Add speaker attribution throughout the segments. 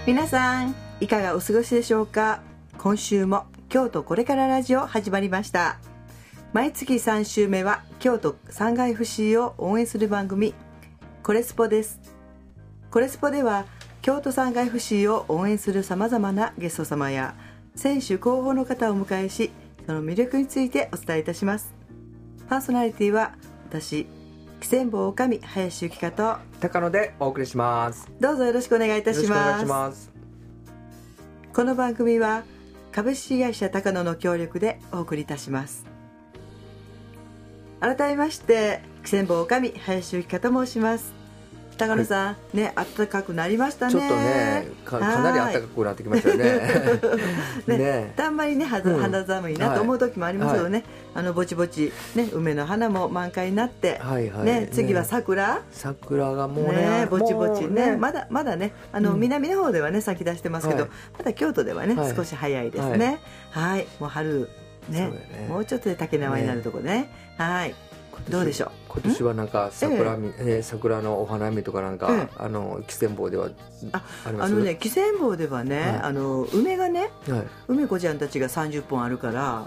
Speaker 1: 皆さんいかがお過ごしでしょうか。今週も京都これからラジオ始まりました。毎月3週目は京都3階 FC を応援する番組コレスポです。コレスポでは京都3階 FC を応援するさまざまなゲスト様や選手広報の方をお迎えし、その魅力についてお伝えいたします。パーソナリティは私喜千坊女将林由紀香と
Speaker 2: 高野でお送りします。
Speaker 1: どうぞよろしくお願いいたします。この番組は株式会社高野の協力でお送りいたします。改めまして喜千坊女将林由紀香と申します。高野さん、はい、ね、暖かくなりましたね。
Speaker 2: ちょっとね かなり暖かくなってきましたよね。
Speaker 1: ね、たんまりね肌寒いなと思う時もありますよね、はい、ぼちぼち、ね、梅の花も満開になって、はいはい、ね、次は桜
Speaker 2: がもう ね
Speaker 1: ぼちぼち ねまだね南の方ではね咲き出してますけど、はい、まだ京都ではね、はい、少し早いですね、はい、もう春ね、もうちょっとで竹縄になるとこね、はい、どうでしょう。
Speaker 2: 今年はなんか桜のお花見とかなんか、喜千坊ではあります？
Speaker 1: 喜千坊ではね、はい、梅がね、はい、梅子ちゃんたちが30本あるから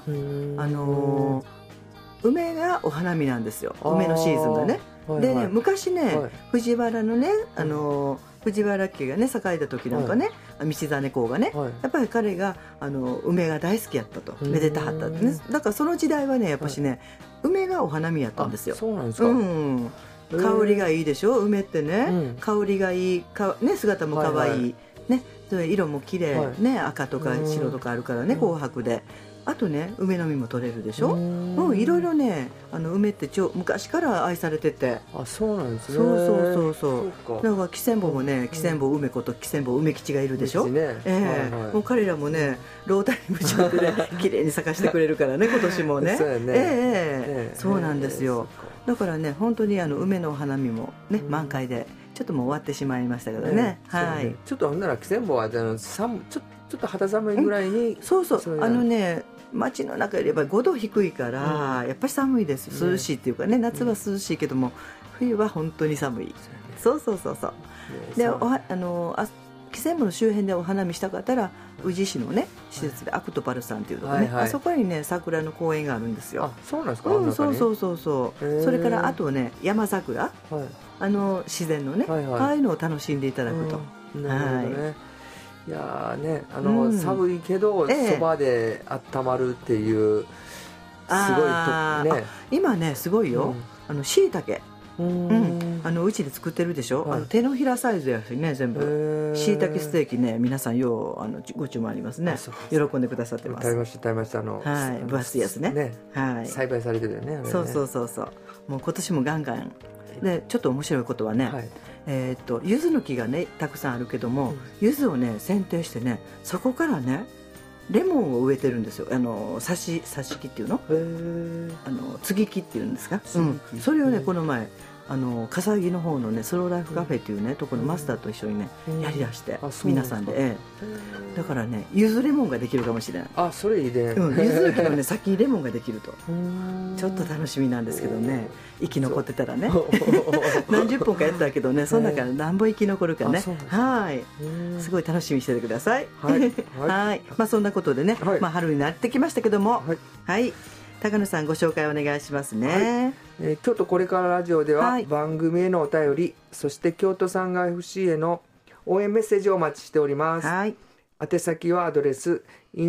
Speaker 1: 梅がお花見なんですよ。梅のシーズンがね、はいはい、でね昔ね、はい、藤原のね藤原家がね栄えた時なんかね、はい、道真公がね、はい、やっぱり彼が梅が大好きやったとめでたはったってね。だからその時代はねやっぱしね、はい、梅がお花見やったんですよ。
Speaker 2: そうなんですか、
Speaker 1: 香りがいいでしょ梅ってね、香りがいいね、姿も可愛い、はいはい、ね、それ色も綺麗、はい、ね、赤とか白とかあるからね、紅白であとね梅の実も取れるでしょ。いろいろね梅って昔から愛されてて。
Speaker 2: そうなんですね。
Speaker 1: そうだから喜千坊もね、喜千坊梅子と喜千坊梅吉がいるでしょ、もう彼らもね老体に夢中でね綺麗に咲かしてくれるからね今年もね。そうなんですよ。だからね本当に梅のお花見もね満開でちょっともう終わってしまいましたけどね、はい、
Speaker 2: ちょっとほんなら喜千坊はちょっと肌寒いぐらいに、
Speaker 1: そうね街の中よりやっぱり5度低いから、やっぱり寒いです。涼しいっていうかね、夏は涼しいけども、冬は本当に寒い。そうで喜千坊の周辺でお花見したかったら宇治市のね施設でアクトパルさんっていうとこね、あそこにね桜の公園があるんですよ。
Speaker 2: そうなんですか。
Speaker 1: それからあとね山桜、自然のね、ああいうのを楽しんでいただくと。
Speaker 2: いやね寒いけどそばで温まるっていうすごいね。
Speaker 1: 今ねすごいよ、椎茸うちで作ってるでしょ、はい、手のひらサイズやしね全部椎茸ステーキね、皆さんご注文ありますね。喜んでくださってます。
Speaker 2: 食べました
Speaker 1: 分厚いやつね、はい、
Speaker 2: 栽培されてるよね。
Speaker 1: そうもう今年もガンガンで、ちょっと面白いことはね、はい、柚子の木がねたくさんあるけども、柚子をね剪定してねそこからねレモンを植えてるんですよ。挿し木っていうの、接ぎ木っていうんですか、それをねこの前笠木の方のねスローライフカフェっていうねところのマスターと一緒にねやりだして皆さんで、だからね柚子レモンができるかもしれない。
Speaker 2: それいいね。
Speaker 1: 柚子木のね先にレモンができるとちょっと楽しみなんですけどね、生き残ってたらね何十本かやったけどね、その中で何本生き残るかね、すごい楽しみにしててください。はい、そんなことでね、春になってきましたけども、はい、高野さんご紹介お願いしますね。
Speaker 2: 京都これからラジオでは、番組へのお便り、そして京都3階 FC への応援メッセージをお待ちしております。宛先はアドレス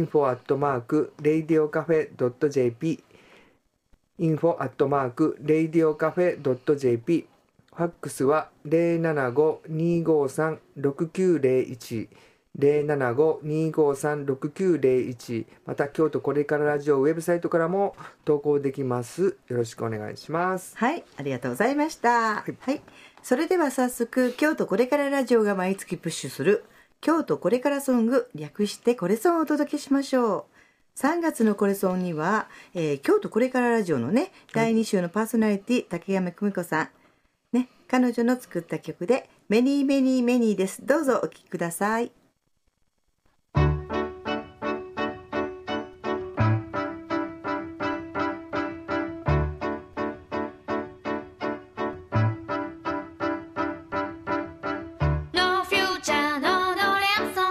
Speaker 2: info@radiocafe.jp info@radiocafe.jp、 ファックスは 075-253-6901 075-253-6901、 また京都これからラジオウェブサイトからも投稿できます。よろしくお願いします。
Speaker 1: はい、ありがとうございました。それでは早速京都これからラジオが毎月プッシュする京都これからソング、略してこれソンをお届けしましょう。3月のこれソンには、京都これからラジオのね第2週のパーソナリティ竹山久美子さんね、彼女の作った曲でメニーメニーメニーです。どうぞお聴きください。
Speaker 3: No future, no 連想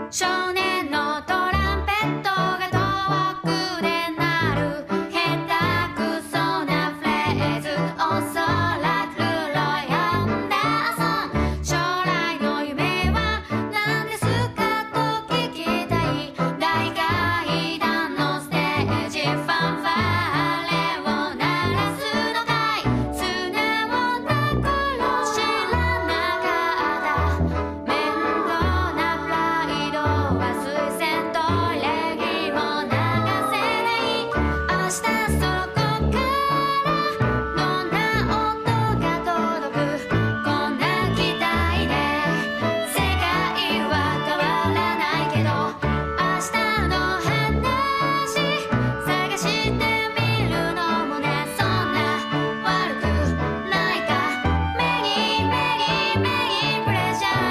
Speaker 3: 少年のトランペットが遠くで鳴る下手くそなフレーズおそらくロイアンダーソン将来の夢は何ですかと聞きたい大階段のステージファンファーレを鳴らすのかい素直な頃知らなかった面倒なプライドは推薦と礼儀も流せない明日そこからどんな音が届くこんな期待で世界は変わらないけど明日の話探してみるのもねそんな悪くないかメリーメリーメリープレジャー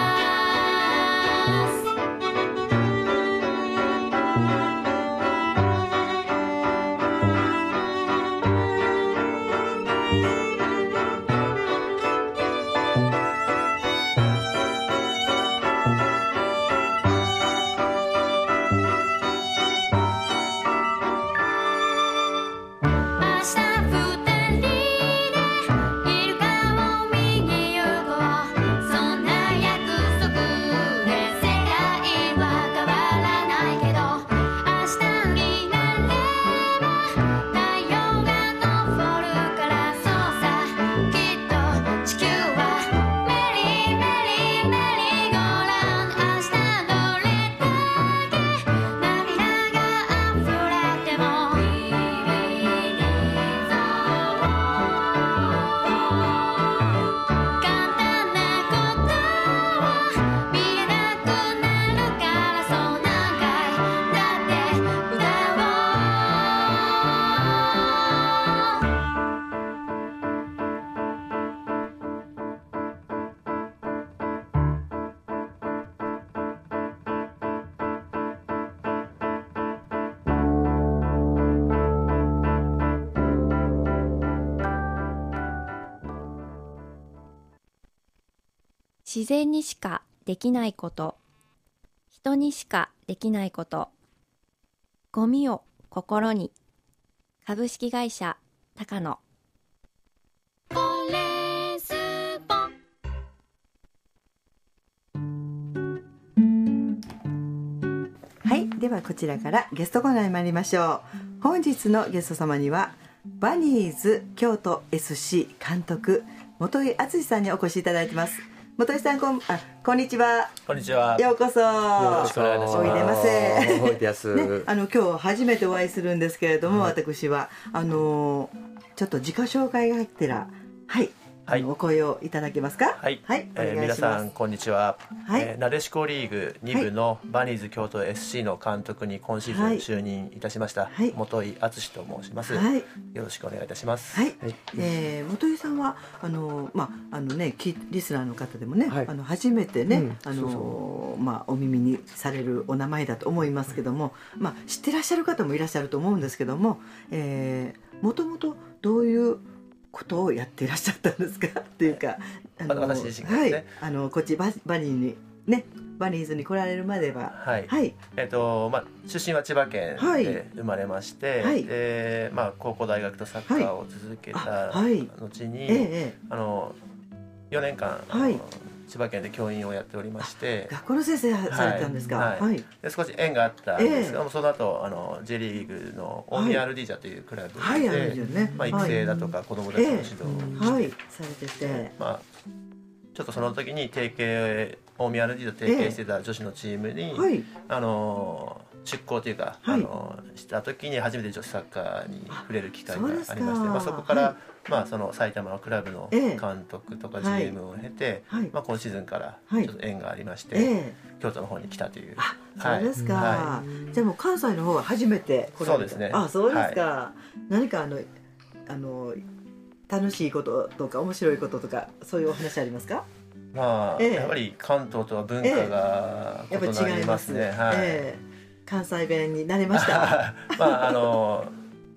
Speaker 3: 明日二人でイルカを見に行こうそんな約束で世界は変わらないけど明日になれば太陽が昇るからそうさきっと地球はメリーメリーメリーゴーラウンド明日どれだけ涙が溢れても簡単なことは見えなくなるからそう何回だって歌お
Speaker 4: 自然にしかできないこと、人にしかできないこと、ゴミを心に。株式会社高野。
Speaker 3: フォレスポ
Speaker 1: はい、ではこちらからゲストコーナーに参りましょう。本日のゲスト様にはバニーズ京都 SC 監督本井敦さんにお越しいただいてます。本井さんこんにちは。
Speaker 5: こんにちは。
Speaker 1: ようこそ。
Speaker 5: よろしくお願いいたします。
Speaker 1: おいでませ。
Speaker 2: おいでやす。
Speaker 1: ね、今日初めてお会いするんですけれども、はい、私はちょっと自己紹介が入ってら、はい、はい、お声をいただけますか。
Speaker 5: はい、はい、皆さんこんにちは。はい、なでしこリーグ2部のバニーズ京都 SC の監督に今シーズン就任いたしました、はい、本井敦と申します、はい、よろしくお願いいたします。
Speaker 1: はい、本井さんはねリスナーの方でもね、はい、初めてね、お耳にされるお名前だと思いますけども、知ってらっしゃる方もいらっしゃると思うんですけども、もともとどういうことをやっていらっしゃったんですかっていうか、
Speaker 5: 私自身がですね、
Speaker 1: はい、こっちバニーズに来られるまでは、
Speaker 5: はい、はい、出身は千葉県で生まれまして、はい、で高校大学とサッカーを続けた後に、4年間、千葉県で教員をやっておりまして、
Speaker 1: 学校の先生されたんですか。
Speaker 5: はいはい、で少し縁があったんですけども、その後J リーグの大宮アルディージャというクラブで、育成だとか子どもたちの指導をして、
Speaker 1: されてて、
Speaker 5: ちょっとその時に大宮アルディージャと提携してた女子のチームに、出向というか、した時に初めて女子サッカーに触れる機会がありまして、そこから、その埼玉のクラブの監督とか GM を経て、今シーズンからちょっと縁がありまして、京都の方に来たという。
Speaker 1: そうですか。じゃあもう関西の方は初めて来られた。
Speaker 5: そうですね。
Speaker 1: そうですか。何か楽しいこととか面白いこととかそういうお話ありますか。
Speaker 5: やっぱり関東とは文化が異なりますね。
Speaker 1: 関西弁になれました。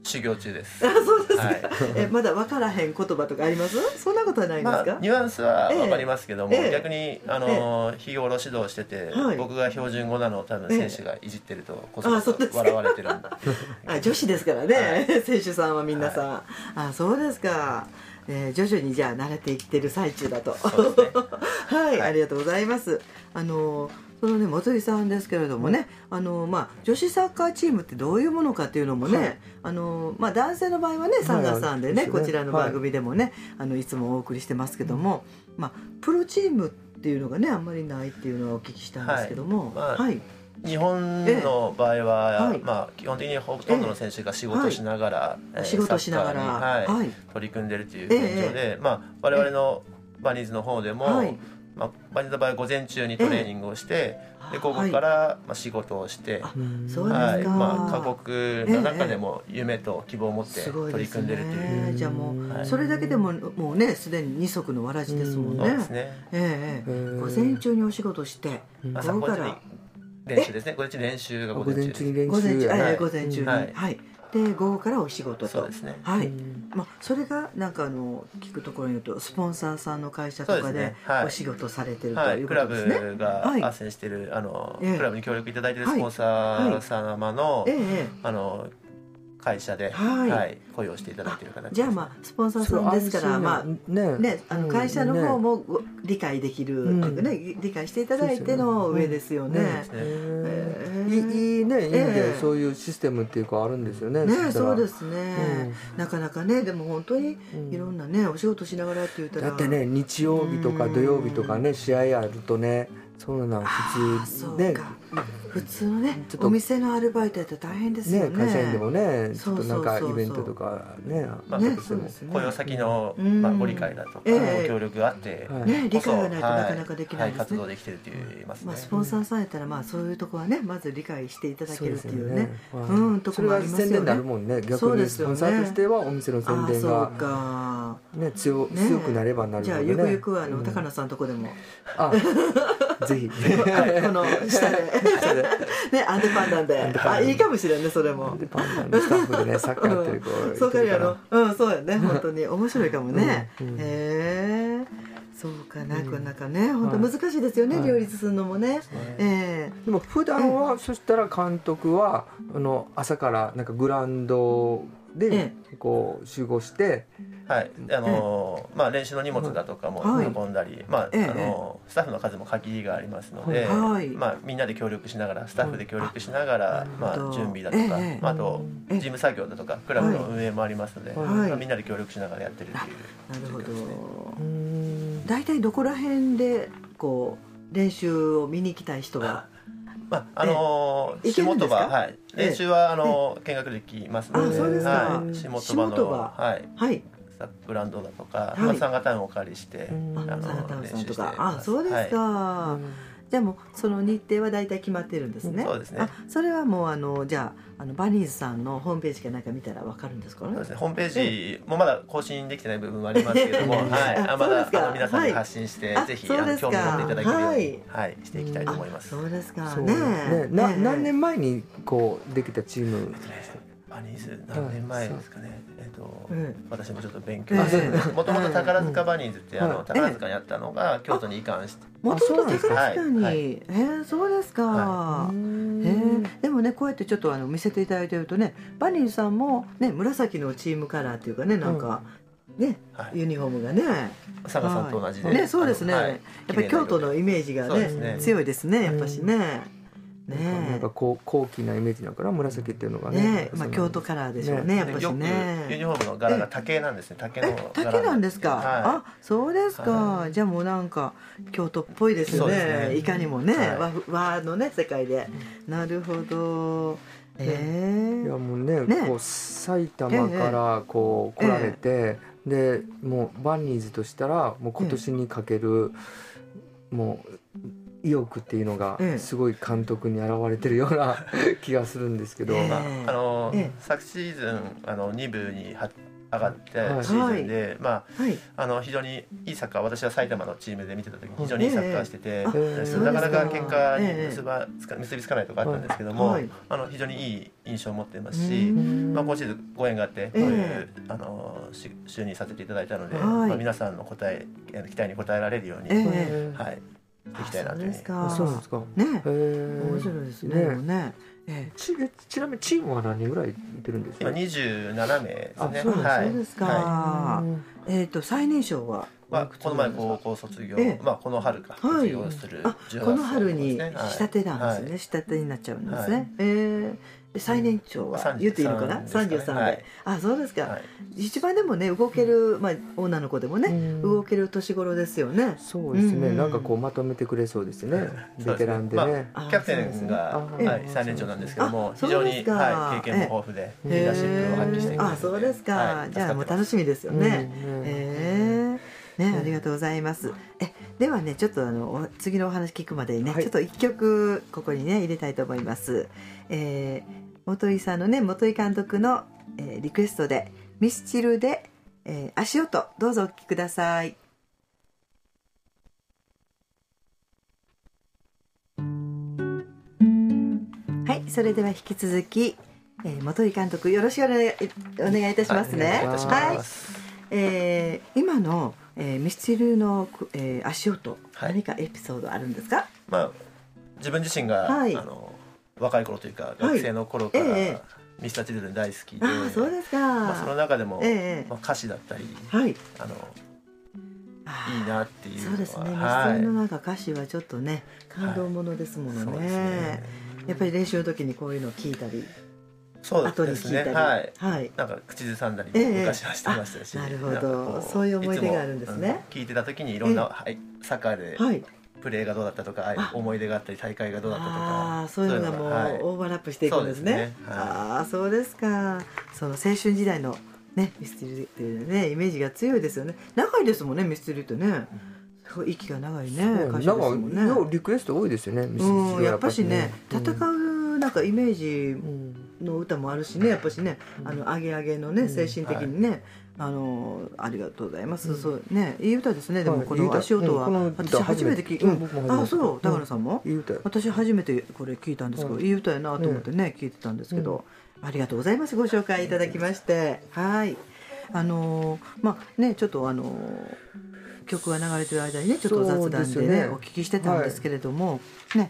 Speaker 5: 修行中です。
Speaker 1: そうですか。まだ分からへん言葉とかあります？そんなことはないんですか？
Speaker 5: ニュアンスは分かりますけども、逆に日頃指導してて、僕が標準語なのを多分選手がいじってるとこそ笑われてるんで。
Speaker 1: 女子ですからね、選手さんは皆さん。そうですか。徐々にじゃあ慣れていってる最中だと。はい、ありがとうございます。そのね、本井さんですけれどもね、女子サッカーチームってどういうものかっていうのもね、男性の場合はね3月3でね、こちらの番組でもね、いつもお送りしてますけども、プロチームっていうのがねあんまりないっていうのをお聞きしたんですけども、
Speaker 5: 日本の場合は、基本的にほとんどの選手が仕事しながら、
Speaker 1: 仕事しながら
Speaker 5: 取り組んでるという現状で、我々のバニーズの方でも、バニーズの場合は午前中にトレーニングをして、で午後から仕事をして、過酷の中でも夢と希望を持って取り組んでるという。
Speaker 1: じゃあもうそれだけでももうねすでに二足のわらじですもんね。
Speaker 5: そうですね。
Speaker 1: 午前中にお仕事して、午後から
Speaker 5: 練習ですね。午前中練習が午前中に
Speaker 1: 午前中にで午後からお仕事と。
Speaker 5: そうですね。
Speaker 1: それがなんか聞くところによるとスポンサーさんの会社とかでお仕事されてるということですね。
Speaker 5: クラブが斡旋してるクラブに協力いただいているスポンサー様の会社で雇用していただいている形。
Speaker 1: じゃあスポンサーさんですから会社の方も理解できる理解していただいての上ですよね。
Speaker 2: いいね、いいんでそういうシステムっていうかあるんですよね。
Speaker 1: そうですね。なかなかねでも本当にいろんなねお仕事しながらって言ったら
Speaker 2: だってね日曜日とか土曜日とかね試合あるとねそうなの普通ね。
Speaker 1: 普通のねお店のアルバイトやったら大変ですよね。
Speaker 2: 会社員でもねちょっとなんかイベントとかね
Speaker 5: 雇用先のご理解だとかご協力があって
Speaker 1: 理解がないとなかなかできないですね。
Speaker 5: 活動できてるって言いますね。
Speaker 1: スポンサーさんやったらそういうところはねまず理解していただけるっていうねところもありますよね。
Speaker 2: それが宣伝になるもんね。逆にスポンサーとしてはお店の宣伝がね強くなればなるほどね。
Speaker 1: じゃあゆくゆくは高野さんのとこでも
Speaker 2: ぜひ
Speaker 1: この下でねアンデパンダンでいいかもしれんねそれも。
Speaker 2: アンデパンダンのスタッフでねサッカーやってる子
Speaker 1: そうかそうやね本当に面白いかもね。そうかなかなかね本当難しいですよね両立するのもね。
Speaker 2: でも普段はそしたら監督は朝からなんかグラウンドでこう集合して。
Speaker 5: 練習の荷物だとかも運んだり、スタッフの数も限りがありますので、みんなで協力しながらスタッフで協力しながら、準備だとか、あと事務作業だとかクラブの運営もありますので、みんなで協力しながらやってるっていう。
Speaker 1: なるほど。大体どこら辺でこう練習を見に行きたい人が
Speaker 5: 下鳥羽練習は見学できますので、下鳥羽のグラウンドだとかサンガタウンをお借りして練習してます。
Speaker 1: そうですか。じゃあもうその日程は大体決まってるんですね。
Speaker 5: そうですね。
Speaker 1: それはもうじゃあバニーズさんのホームページかなんか見たらわかるんですかね。
Speaker 5: そうですね。ホームページもまだ更新できてない部分はありますけども、まだ皆さんに発信してぜひ興味を持っていただけるようにしていきたいと思います。
Speaker 1: そうですかね。
Speaker 2: 何年前にこうできたチーム。
Speaker 5: バニーズ何年前ですかね。私もちょっと勉強してもともと宝塚バニーズって宝塚にあったのが京都に移管して
Speaker 1: もともと宝塚にそうですか。でもねこうやってちょっと見せていただいてるとねバニーズさんもね紫のチームカラーっていうかねなんかねユニフォームがね
Speaker 5: 佐賀さんと同じで
Speaker 1: そうですね。やっぱり京都のイメージがね強いですねやっぱしね。
Speaker 2: なんか高貴なイメージだから紫っていうのがね
Speaker 1: 京都カラーでしょうねやっぱしね。
Speaker 5: ユニフォームの柄が竹なんですね。竹
Speaker 1: なんですか。そうですか。じゃあもうなんか京都っぽいですね。いかにもね和のね世界で。なるほど。
Speaker 2: いやもうねこう埼玉からこう来られてでもうバニーズとしたらもう今年にかけるもう意欲っていうのがすごい監督に現れてるような気がするんですけど、
Speaker 5: 昨シーズン2部に上がってシーズンで、非常にいいサッカー、私は埼玉のチームで見てた時に非常にいいサッカーしてて、なかなか結果に結びつかないところあったんですけども、非常にいい印象を持っていますし、今シーズンご縁があってこういう就任させていただいたので、皆さんの期待に応えられるように、できたいなというふうに。
Speaker 2: そうなんですか。
Speaker 1: ね、面白いですね。
Speaker 2: ちなみにチームは何人ぐらいいてるんですか？
Speaker 5: 今27名ですね。
Speaker 1: そうですか。最年少は
Speaker 5: この前高校卒業、この春か卒業する18歳、
Speaker 1: この春に仕立てなんですね。仕立てになっちゃうんですね。最年長は言っていいのかな、33で、そうですか、一番でもね動ける、女の子でもね、動ける年頃ですよね。
Speaker 2: そうですね、なんかこうまとめてくれそうですね、ベテランでね。
Speaker 5: キャプテンが最年長なんですけども、非常に経験も豊富でリーダーシップを発揮してくれる。
Speaker 1: そうですか、じゃあもう楽しみですよね。ありがとうございます。ではね、ちょっと次のお話聞くまでにね、ちょっと1曲ここにね入れたいと思います。元井さんのね、元井監督の、リクエストでミスチルで、足音、どうぞお聴きください。はい、それでは引き続き、元井監督よろしくお願いいたしますね。今のミスチルの、足音、何かエピソードあるんですか？
Speaker 5: 自分自身が、若い頃というか学生の頃からミスターチルドレン大好きで、
Speaker 1: そうですか。
Speaker 5: その中でも、歌詞だったり、いいなっていうのは。
Speaker 1: そうですね、ミスチルの歌詞はちょっとね感動ものですものね。やっぱり練習の時にこういうのを聞いたり、
Speaker 5: 後に聞いたり、なんか口ずさんだり昔はしてましたし、
Speaker 1: なるほど、そういう思い出があるんですね。
Speaker 5: 聞いてた時にいろんなサッカーでプレーがどうだったとか、思い出があったり大会がどうだったとか、
Speaker 1: そういうのがもうオーバーラップしていくんですね。そうですか。その青春時代のねミスチルっていうねイメージが強いですよね。長いですもんね、ミスチルってね。すごい息が長いね歌手ですもんね。
Speaker 2: リクエスト多いですよね、ミスチルは。
Speaker 1: やっぱしね、戦うなんかイメージの歌もあるしね、やっぱしね、アゲアゲのね精神的にね、ありがとうございます。そうね、いい歌ですね。でもこの足音は私初めて聞いた。そう、高野さんも？私初めてこれ聞いたんですけど、いい歌やなと思ってね聞いてたんですけど、ありがとうございます。ご紹介いただきまして、はい。ね、ちょっと曲が流れてる間にねちょっと雑談でねお聞きしてたんですけれどもね、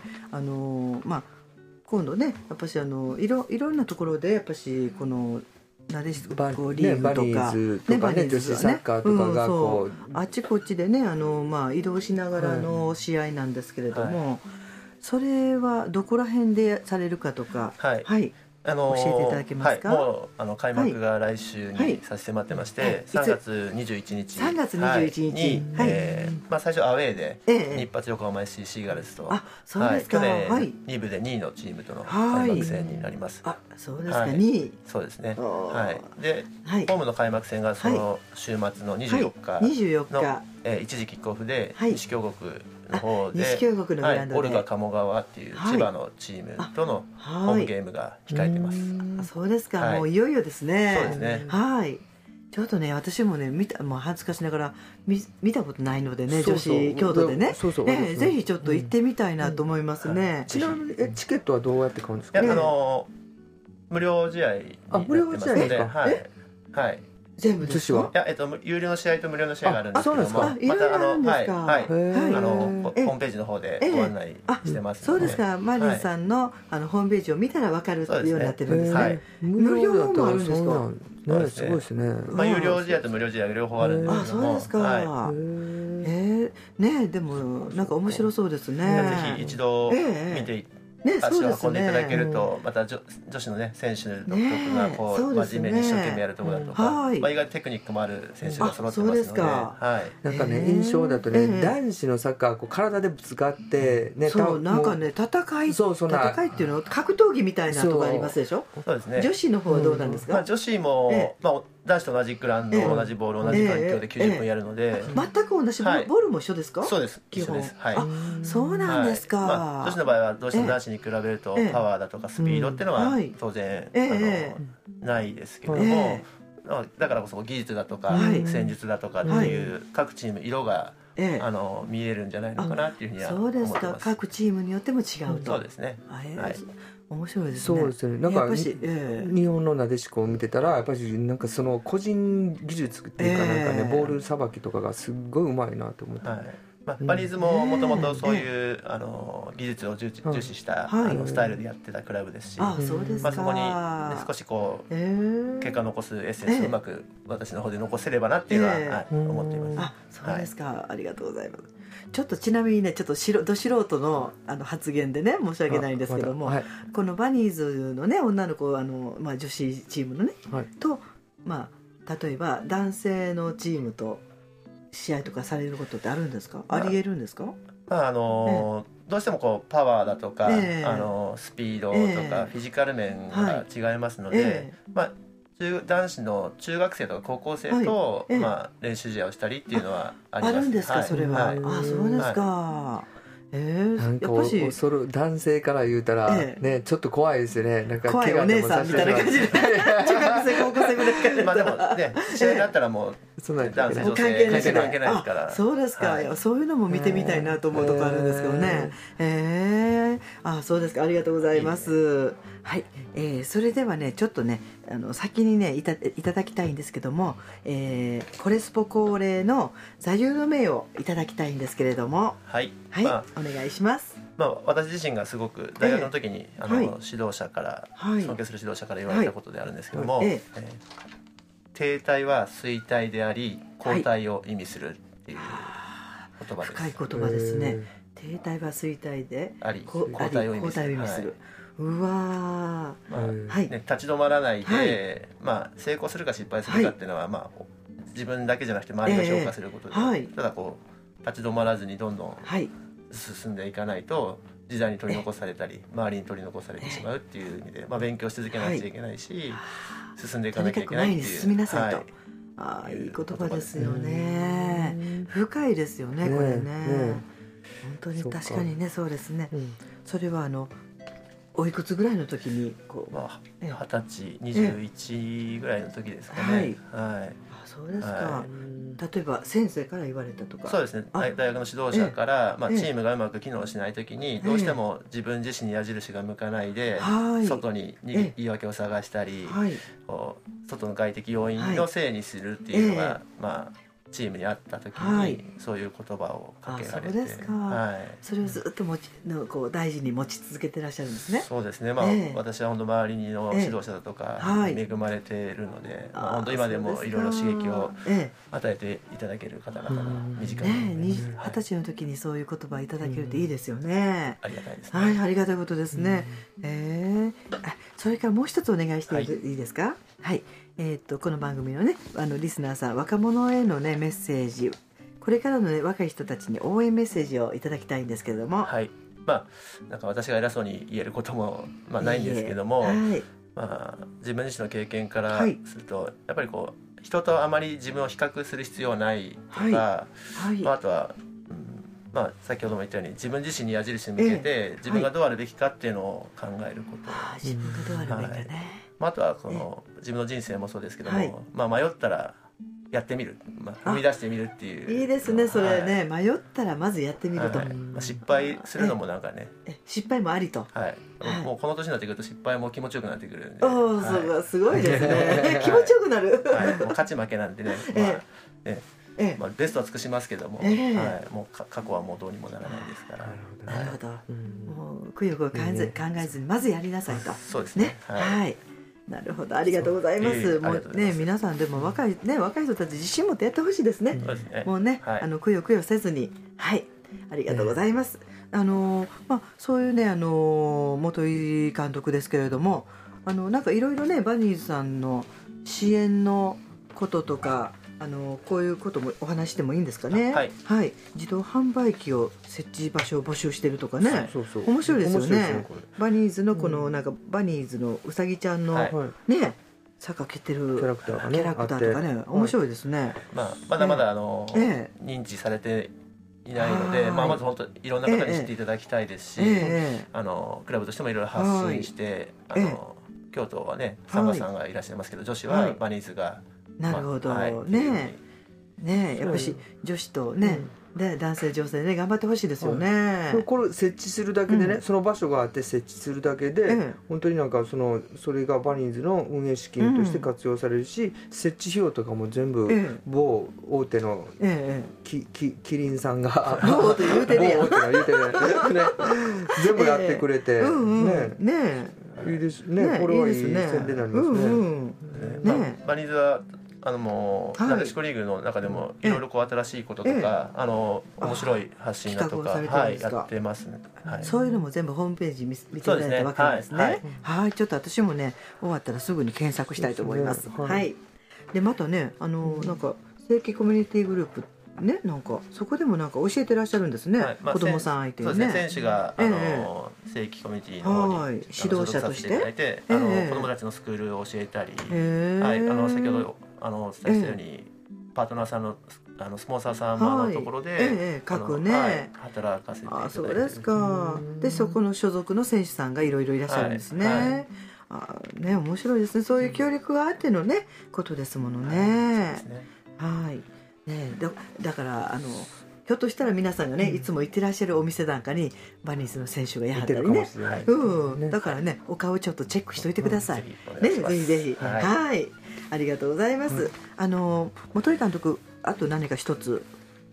Speaker 1: 今度ねやっぱしいろんなところでやっぱしこのなでしこリーグとか
Speaker 2: ね、女子サッカーとかがこう
Speaker 1: あちこちでね移動しながらの試合なんですけれども、それはどこら辺でされるかとか、教えていただけますか？
Speaker 5: もう開幕が来週にさせてもらってまして、3月21日
Speaker 1: 3月21日に、
Speaker 5: 最初アウェーで日発横浜 SC シーガルズと、
Speaker 1: そうですか、
Speaker 5: 去年2部で2位のチームとの開幕戦になります。
Speaker 1: そうですか、2位。
Speaker 5: そうですね。でホームの開幕戦がその週末の24日の一時キックオフで西京極の方でオルガ鴨川っていう千葉のチームとのホームゲームが控えてます。
Speaker 1: そうですか、もういよいよですね。
Speaker 5: そうですね。
Speaker 1: ちょっとね私もね恥ずかしながら見たことないのでね、女子京都でね、ぜひちょっと行ってみたいなと思いますね。
Speaker 2: ちなみにチケットはどうやって買うんですか？
Speaker 5: 無料試合になってますので、
Speaker 1: 全部ですか？
Speaker 5: 有料の試合と無料の試合があるんですけども、またホームページの方でご案内してます。
Speaker 1: そうですか。マリンさんのホームページを見たら分かるようになってるんですね。無料もあるんですか？
Speaker 2: すごいですね。
Speaker 5: 有料試合と無料試合が両方あるんですけども、
Speaker 1: そうですか。ね、でもなんか面白そうですね。
Speaker 5: ぜひ一度見て足を運んでいただけると、また女子のね選手独特なこう真面目に一生懸命やるところだとか、意外とテクニックもある選手が揃ってますので、
Speaker 2: なんかね印象だとね、男子のサッカーこう体でぶつかってね、
Speaker 1: なんかね戦いっていうの格闘技みたいなとこありますでしょ。
Speaker 5: そうですね。
Speaker 1: 女子の方はどうなんですか？
Speaker 5: 女子も男子と同じグラウンド、同じボール、同じ環境で90分やるので、
Speaker 1: 全く同じボールも一緒ですか？
Speaker 5: そうです。
Speaker 1: 基本。
Speaker 5: そう
Speaker 1: なんですか。
Speaker 5: 女子の場合はどうしても男子に比べるとパワーだとかスピードっていうのは当然ないですけれども、 だからこそ技術だとか戦術だとかっていう各チーム色が見えるんじゃないのかなっていうふうには思ってます。
Speaker 1: そうですか。各チームによっても違うと。
Speaker 5: そうですね。
Speaker 1: 面白いですね。
Speaker 2: そうですね。なんか日本のなでしこを見てたらやっぱりなんかその個人技術っていうかなんかねボールさばきとかがすっごいうまいなと思って。
Speaker 5: バニーズももともとそういう技術を重視したスタイルでやってたクラブですし、そこに少しこう結果を残すエッセンスをうまく私の方で残せればなっていうのは思っています。
Speaker 1: そうですか。ありがとうございます。ちょっとちなみにねちょっとど素人の発言でね申し訳ないんですけども、このバニーズのね女の子女子チームのねと例えば男性のチームと試合とかされることってあるんですか？ありえるんですか？
Speaker 5: どうしてもこうパワーだとかスピードとかフィジカル面が違いますので、男子の中学生とか高校生と練習試合をしたりっていうのはあります。
Speaker 1: あるんですか？それは。そうですか。
Speaker 2: なんか恐る男性から言うたらねちょっと怖いですよね。なんか
Speaker 1: 怖いお姉さんみたいな感じで中学生高校生ぐらいから
Speaker 5: でもね試合になったらもう男性女性関係ないですから。
Speaker 1: そうですか。そういうのも見てみたいなと思うとこあるんですけどね。そうですか。ありがとうございます。はい、それではねちょっとね先にねいただきたいんですけども、コレスポ恒例の座右の銘をいただきたいんですけれども、はい、お願いします。
Speaker 5: 私自身がすごく大学の時に指導者から尊敬する指導者から言われたことであるんですけども、停滞は衰退であり後退を意味するっていう言葉です。
Speaker 1: 深い言葉ですね。停滞は衰退であり後退を意味する。うわ
Speaker 5: 立ち止まらないで、成功するか失敗するかっていうのは、自分だけじゃなくて周りが評価することで、ただこう立ち止まらずにどんどん進んでいかないと時代に取り残されたり周りに取り残されてしまうっていう意味で、勉強し続けなくちゃいけないし、進んでいかなきゃいけないっていう、
Speaker 1: 前に進みなさいと、いい言葉ですよね。深いですよねこれね。本当に確かにねそうですね。それはおいくつぐらいの時に
Speaker 5: 20歳21ぐらいの時ですかね。
Speaker 1: そうですか。例えば先生から言われたとか。
Speaker 5: そうですね。大学の指導者から、チームがうまく機能しない時にどうしても自分自身に矢印が向かないで、外に言い訳を探したり、外の外的要因のせいにするっていうのがチームにあった時にそういう言葉をかけられて、
Speaker 1: そうですか。それをずっとこう大事に持ち続けてらっしゃるんですね。
Speaker 5: そうですね。私は本当周りの指導者だとか恵まれているので、本当今でもいろいろ刺激を与えていただける方々が身近に
Speaker 1: 20歳の時にそういう言葉いただけるっていいですよね。
Speaker 5: ありがたいですね。
Speaker 1: ありがたいことですね。それからもう一つお願いしていいですか？はい。この番組のねリスナーさん若者へのねメッセージ、これからのね若い人たちに応援メッセージをいただきたいんですけれども、
Speaker 5: なんか私が偉そうに言えることもないんですけども、自分自身の経験からすると、やっぱりこう人とあまり自分を比較する必要はないとか、あとは、先ほども言ったように自分自身に矢印に向けて自分がどうあるべきかっていうのを考えること、
Speaker 1: 自分がどうあるべきかね。
Speaker 5: あとはこの自分の人生もそうですけども、迷ったらやってみる、踏み出してみるっていう。
Speaker 1: いいですねそれね。迷ったらまずやってみると、
Speaker 5: 失敗するのもなんかね、
Speaker 1: 失敗もありと、
Speaker 5: もうこの年になってくると失敗も気持ちよくなってくるんで、
Speaker 1: そうすごいですね。気持ちよくなる。
Speaker 5: もう勝ち負けなんでね、ベストは尽くしますけども、もう過去はもうどうにもならないですから。
Speaker 1: なるほど。もうくよくよ考えずにまずやりなさいと。
Speaker 5: そうですね。
Speaker 1: なるほど、ありがとうございます。もうね皆さんでも若い人たち自信持ってやってほしいですね。もうねくよくよせずに、ありがとうございます。そういうね元井監督ですけれども、なんかいろいろねバニーズさんの支援のこととかこういうこともお話してもいいんですかね。自動販売機を設置場所を募集してるとかね。面白いですよね。バニーズのこのなんかバニーズのうさぎちゃんのね坂着てるキャラクターとかね、面白いですね。
Speaker 5: まだまだ認知されていないので、まず本当いろんな方に知っていただきたいですし、クラブとしてもいろいろ発信して、京都はねサンバさんがいらっしゃいますけど、女子はバニーズが
Speaker 1: なるほど、ねやっぱし女子とね、で男性女性ね頑張ってほしいですよね、
Speaker 2: これ設置するだけでね、その場所があって設置するだけで、本当になんかそれがバニーズの運営資金として活用されるし、設置費用とかも全部某大手のキリンさんが
Speaker 1: 某大手言うてるやん
Speaker 2: 全部やってくれて
Speaker 1: ね
Speaker 2: いいですね。これはいい宣伝になりますね。
Speaker 5: バニーズはもうなでしこリーグの中でもいろいろ新しいこととか面白い発信だとかやってますね。
Speaker 1: そういうのも全部ホームページ見ていただいたわけなんですね。はい、ちょっと私もね終わったらすぐに検索したいと思います。はい。でまたねなんか正規コミュニティグループね、なんかそこでもなんか教えてらっしゃるんですね、子供さん相手にね。そうですね、
Speaker 5: 選手が正規コミュニティの方に
Speaker 1: 指導者として
Speaker 5: 子供たちのスクールを教えたり、先ほどお伝えしたようにパートナーさんのスポンサー様のところで
Speaker 1: 各ね
Speaker 5: 働かせていただいて。
Speaker 1: そうですか。でそこの所属の選手さんがいろいろいらっしゃるんですね。ね、面白いですね。そういう協力があってのねことですものね。はい。ね、だからひょっとしたら皆さんがね、いつも行ってらっしゃるお店なんかにバニーズの選手がやはったりね、だからねお顔ちょっとチェックしといてくださいね、ぜひぜひ。はい、ありがとうございます。本井監督、あと何か一つ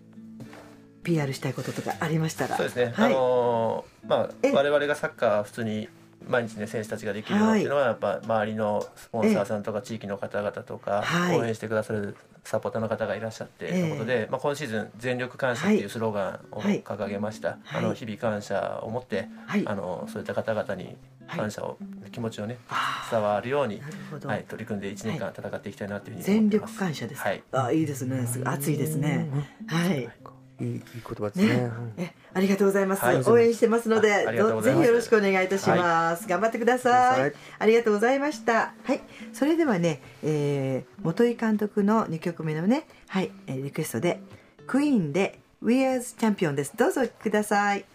Speaker 1: PR したいこととかありましたら。
Speaker 5: そうですね、我々がサッカー普通に毎日ね選手たちができるのっていうのはやっぱ周りのスポンサーさんとか地域の方々とか応援してくださるサポーターの方がいらっしゃってということで、今シーズン全力感謝っていうスローガンを掲げました。日々感謝を持ってそういった方々に感謝を気持ちをね伝わるように取り組んで1年間戦っていきたいなというふうに思ってます。
Speaker 1: 全力感謝です。いいですね。熱いですね。はい。
Speaker 2: いい言葉ですね。
Speaker 1: ありがとうございます。応援してますので、ぜひよろしくお願いいたします。頑張ってください。ありがとうございました。はい、それではね、本井監督の2曲目のね、リクエストでクイーンで We Are the Champion です。どうぞお聴きください。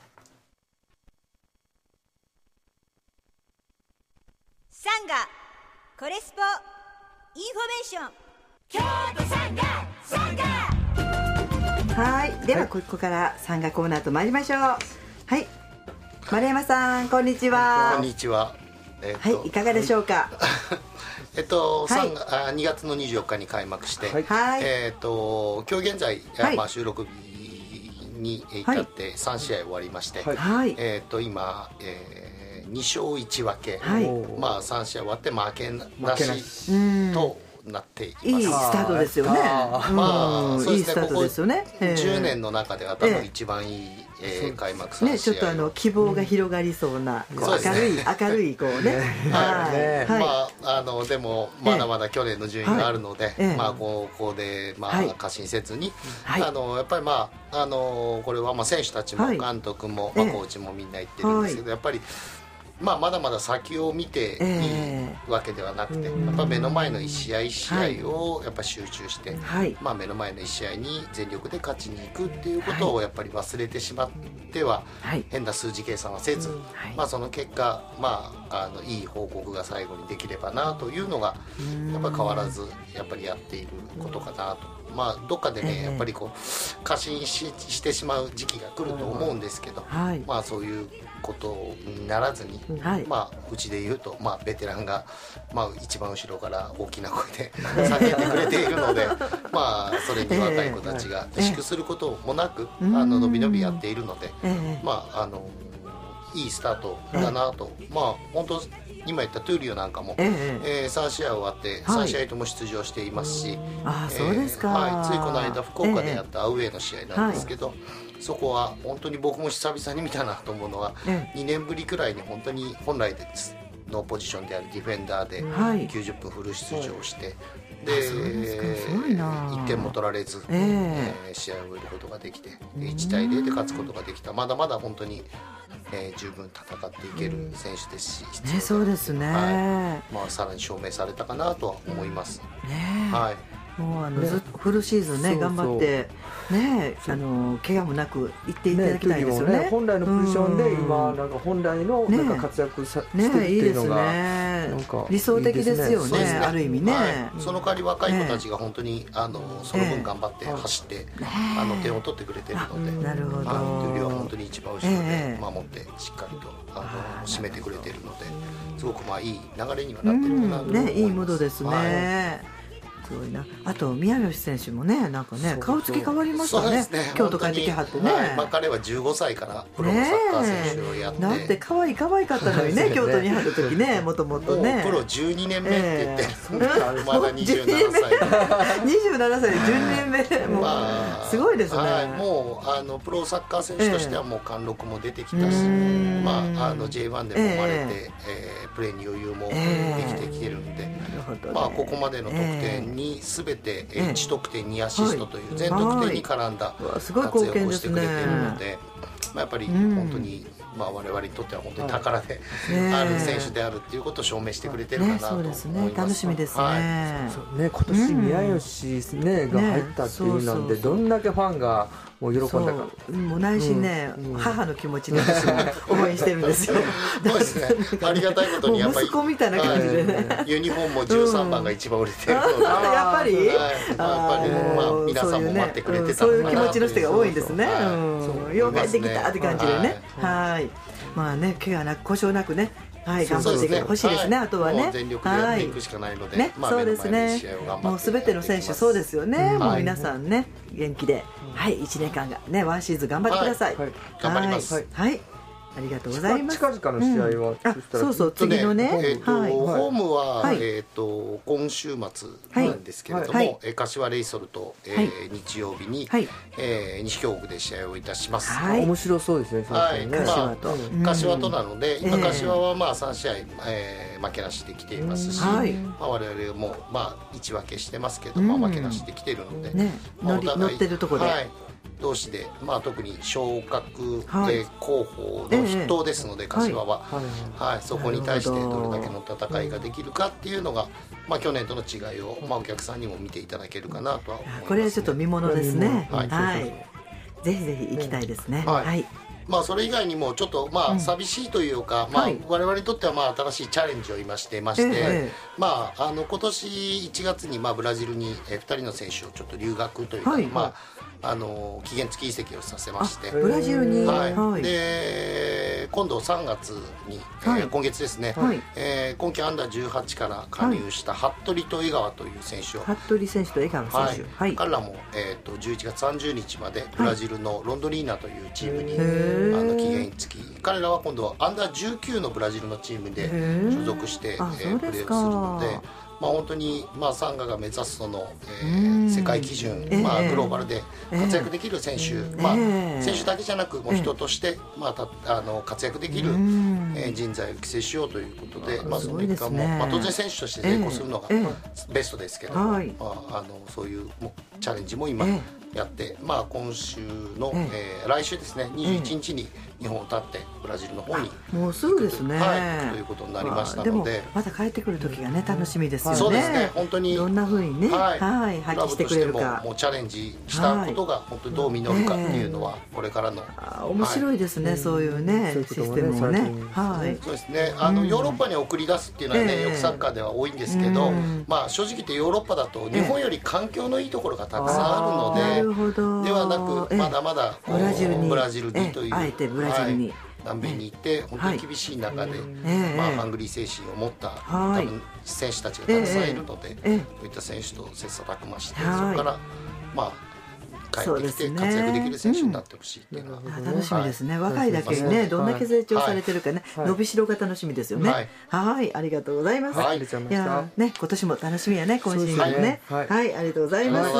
Speaker 6: サンガコレスポインフォメーション京都サンガ
Speaker 1: はい、ではここからサンガコーナーと参りましょう。はい、丸山さんこんにちは。
Speaker 7: こんにちは。
Speaker 1: いかがでしょうか。
Speaker 7: 2月の24日に開幕して、今日現在、収録日に至って3試合終わりまして、今、2勝1分け、3試合終わって負けなしとなっています。
Speaker 1: いいスタートですよね。
Speaker 7: そうですね、ここ10年の中では多分一番いい開幕3試合、
Speaker 1: ちょっと希望が広がりそうな明るいこうね。
Speaker 7: でもまだまだ去年の順位があるので、ここで過信せずに、やっぱりこれは選手たちも監督もコーチもみんな言ってるんですけど、やっぱりまだまだ先を見ていいわけではなくて、やっぱ目の前の一試合一試合をやっぱ集中して、目の前の一試合に全力で勝ちに行くっていうことをやっぱり忘れてしまっては、変な数字計算はせず、その結果いい報告が最後にできればなというのがやっぱり変わらずやっぱりやっていることかなと。どっかでねやっぱり過信してしまう時期が来ると思うんですけど、そういうことにならずに、うちで言うと、ベテランが、一番後ろから大きな声で叫んでくれているのでそれに若い子たちが萎縮することもなくのびのびやっているので、いいスタートだなと。本当今言ったトゥーリオなんかも、3試合終わって3試合とも出場していますし、
Speaker 1: そうですか。
Speaker 7: ついこの間福岡でやったアウェーの試合なんですけど、そこは本当に僕も久々に見たなと思うのは、2年ぶりくらいに本当に本来のポジションであるディフェンダーで90分フル出場して、で1点も取られず、試合を終えることができて1対0で勝つことができた。まだまだ本当に十分戦っていける選手ですし、
Speaker 1: そうですね。
Speaker 7: さらに証明されたかなとは思います。
Speaker 1: もうずっとフルシーズンね頑張ってね怪我もなく行っていただきたいですよね。
Speaker 2: 本来のポジションで今なんか本来のなんか活躍してるっていうのがなんか
Speaker 1: 理想的ですよね。ある意味ね。
Speaker 7: その代わり若い子たちが本当にその分頑張って走って点を取ってくれてるので、
Speaker 1: なるほど。
Speaker 7: 闘莉王は本当に一番後ろで守ってしっかりと締めてくれてるので、すごくいい流れにはなってるかなと思います。
Speaker 1: いいムードですね。すごいな。あと宮吉選手もねなんかね顔つき変わりましたね。京都帰ってきはってね。
Speaker 7: 彼は15歳からプロのサッカー選手をやって、
Speaker 1: だって可愛かったのにね京都に入った時ねもともとね。
Speaker 7: プロ12年目って言ってまだ27歳。
Speaker 1: 27歳で12年目すごいですね。
Speaker 7: もうプロサッカー選手としてはもう貫禄も出てきたし、J1 でも生まれてプレーに余裕もできてきてるんで、ここまでの得点に全て1得点2アシストという全得点に絡んだ活躍をしてくれているので、やっぱり本当に我々にとっては本当に宝である選手であるっていうことを証明してくれてるかなと思います。
Speaker 1: 楽しみですね。
Speaker 2: 今年宮吉が入ったっていうなんでどんだけファンがもう喜んだか。
Speaker 1: もう内心ね母の気持ちで私も応援してるんですよ。
Speaker 7: そうですね。ありがたいことにやっぱり
Speaker 1: 息子みたいな感じでね。
Speaker 7: ユニフォームも13番が一番売れてるので、
Speaker 1: やっぱり
Speaker 7: 皆さんも待ってくれてた
Speaker 1: そういう気持ちの人が多いですね。よう帰ってきたって感じでね。はい。怪我なく故障なくね。頑張ってほしいですね。あとはね
Speaker 7: 全力でやっていくしかないので、
Speaker 1: そうですね。もうすべての選手そうですよね。もう皆さんね元気で1年間がねワンシーズン頑張ってください。
Speaker 7: 頑張ります。
Speaker 1: はい。ありがとうございます。
Speaker 2: 近々の試合は
Speaker 1: そう次のね
Speaker 7: ホームは今週末なんですけれども、柏レイソルと日曜日に西京極で試合をいたします。
Speaker 2: 面白そうですね。
Speaker 7: 柏となので今柏は3試合負けなしできていますし、我々も1分けしてますけど負けなしできているので
Speaker 1: 乗ってるところで
Speaker 7: 同士で、特に昇格候補の筆頭ですので、柏は、そこに対してどれだけの戦いができるかっていうのが、去年との違いを、お客さんにも見ていただけるかなとは思います。
Speaker 1: これはちょっと見ものですね。ぜひぜひ行きたいですね。
Speaker 7: それ以外にもちょっと寂しいというか、我々にとっては新しいチャレンジを今してまして、今年1月にブラジルに2人の選手をちょっと留学というか、期限付き移籍をさせまして、
Speaker 1: ブラジルに、
Speaker 7: で今度3月に、今月ですね、今季アンダー18から加入した服部と江川という選手を、
Speaker 1: 服部選手と江川選手、
Speaker 7: 彼らも、11月30日までブラジルのロンドリーナというチームに、期限付き、彼らは今度はアンダー19のブラジルのチームで所属して、プレーをするので。本当にサンガが目指すその、世界基準、グローバルで活躍できる選手、選手だけじゃなくもう人として、活躍できる、人材を育成しようということで、その一環も、当然選手として成功するのがベストですけど、そういうチャレンジも今やって、今週の、来週ですね21日に日本を立ってブラジルの方に
Speaker 1: もうすぐですね、
Speaker 7: ということになりましたので、
Speaker 1: でもまた帰ってくる時がね楽しみですよね。
Speaker 7: そうですね。本当に
Speaker 1: どんな風にね発揮してくれるか、
Speaker 7: もうチャレンジしたことが本当にどう実るかっていうのはこれからの
Speaker 1: 面白いですね。そういうねシステムもね。
Speaker 7: そうですね。ヨーロッパに送り出すっていうのはねよくサッカーでは多いんですけど、正直言ってヨーロッパだと日本より環境のいいところがたくさんあるので、ではなくまだまだブラジルにという
Speaker 1: あえてブラジルに
Speaker 7: 南米に行って本当に厳しい中で、ハングリー精神を持った多分選手たちがたくさんいるので、そういった選手と切磋琢磨して、そこから帰ってきて活躍できる選手になってほしいっていうのは
Speaker 1: 楽しみですね。若いだけにねどんだけ成長されてるかね、伸びしろが楽しみですよね。ありがとうございます。いやね今年も楽しみやね今シーズンね。ありがとうございます。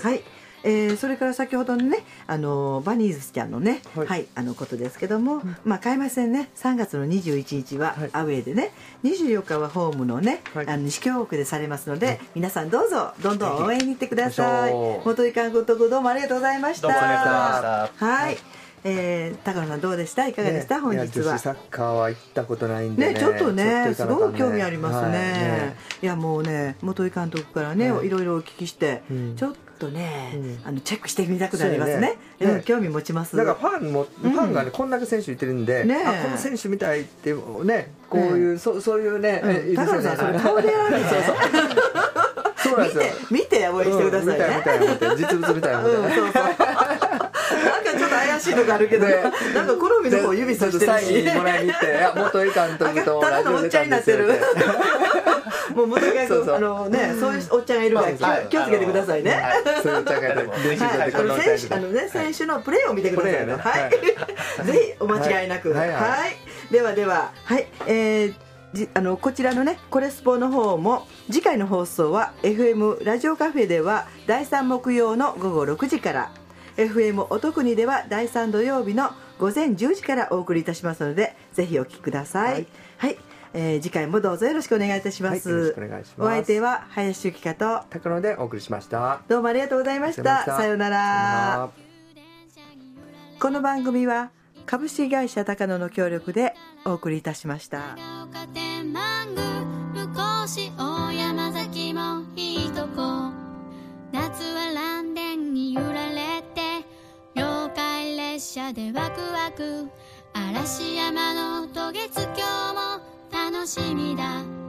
Speaker 1: それから先ほどのねバニーズちゃんのねことですけども、開幕戦ね3月の21日はアウェーでね、24日はホームのね西京極でされますので、皆さんどうぞどんどん応援に行ってください。元井監督どうもありがとうございました。
Speaker 5: どうもありがとうございました。
Speaker 1: 高野さんどうでした？いかがでした？本日は。
Speaker 2: 女子サッカーは行ったことないんでね。
Speaker 1: ちょっとねすごく興味ありますね。いやもうね元井監督からねいろいろお聞きしてちょっとねチェックしてみたくなりますね。興味持ちます。
Speaker 2: だからファンがねこんだけ選手いてるんで、この選手みたいってねこういうそういうね。
Speaker 1: 高野さんそれ顔でやられて。
Speaker 2: そうなんですよ。
Speaker 1: 見て応援してくださいね。
Speaker 2: 実物みたいな。
Speaker 1: なんかちょっと怪しいのがあるけど、なんか好みの方指さしてるし。
Speaker 2: サインもらいに行って、元井監督と
Speaker 1: ただのおっちゃんになってる。もう元井監督そういうおっちゃんがいるから気をつけてくださいね。
Speaker 2: そういうおっちゃんがいる。
Speaker 1: 選手のプレーを見てください。はい。ぜひお間違いなく。はい。でははい。こちらのねコレスポの方も次回の放送は FM ラジオカフェでは第3木曜の午後6時から FM おとくにでは第3土曜日の午前10時からお送りいたしますのでぜひお聞きください。はい、次回もどうぞよろしくお願いいたします。
Speaker 2: よろしくお願いします。
Speaker 1: お相手は林由紀香と
Speaker 2: 高野でお送りしました。
Speaker 1: どうもありがとうございました。さようなら。この番組は株式会社高野の協力でお送りいたしました。
Speaker 3: 大山崎もいいとこ夏は蘭電に揺られて妖怪列車でワクワク嵐山の渡月橋も楽しみだ